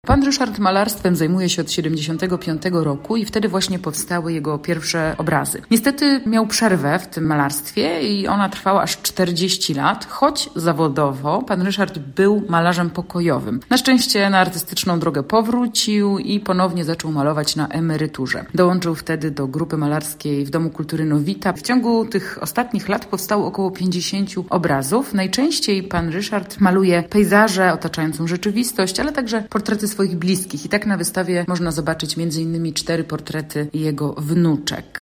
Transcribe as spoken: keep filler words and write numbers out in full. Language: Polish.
Pan Ryszard malarstwem zajmuje się od siedemdziesiątego piątego roku i wtedy właśnie powstały jego pierwsze obrazy. Niestety miał przerwę w tym malarstwie i ona trwała aż czterdzieści lat, choć zawodowo pan Ryszard był malarzem pokojowym. Na szczęście na artystyczną drogę powrócił i ponownie zaczął malować na emeryturze. Dołączył wtedy do grupy malarskiej w Domu Kultury Nowita. W ciągu tych ostatnich lat powstało około pięćdziesięciu obrazów. Najczęściej pan Ryszard maluje pejzaże, otaczającą rzeczywistość, ale także portrety swoich bliskich. I tak na wystawie można zobaczyć między innymi cztery portrety jego wnuczek.